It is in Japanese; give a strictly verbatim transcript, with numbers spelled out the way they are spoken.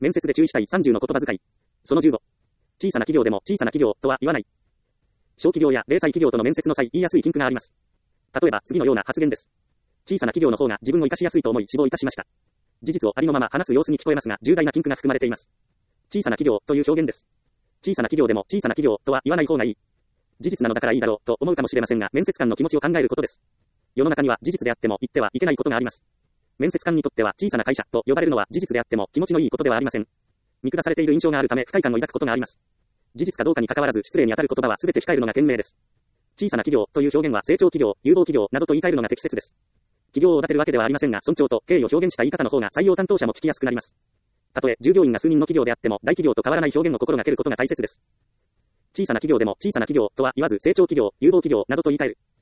面接で注意したいさんじゅうの言葉遣い。そのじゅうご。小さな企業でも小さな企業とは言わない。小企業や零細企業との面接の際言いやすい禁句があります。例えば次のような発言です。小さな企業の方が自分を活かしやすいと思い志望いたしました。事実をありのまま話す様子に聞こえますが、重大な禁句が含まれています。小さな企業という表現です。小さな企業でも小さな企業とは言わない方がいい。事実なのだからいいだろうと思うかもしれませんが、面接官の気持ちを考えることです。世の中には事実であっても言ってはいけないことがあります。面接官にとっては小さな会社と呼ばれるのは事実であっても気持ちのいいことではありません。見下されている印象があるため不快感を抱くことがあります。事実かどうかに関わらず失礼に当たる言葉は全て控えるのが賢明です。小さな企業という表現は成長企業、有望企業などと言い換えるのが適切です。企業を立てるわけではありませんが、尊重と敬意を表現した言い方の方が採用担当者も聞きやすくなります。たとえ従業員が数人の企業であっても大企業と変わらない表現を心がけることが大切です。小さな企業でも小さな企業とは言わず成長企業、有望企業などと言い換える。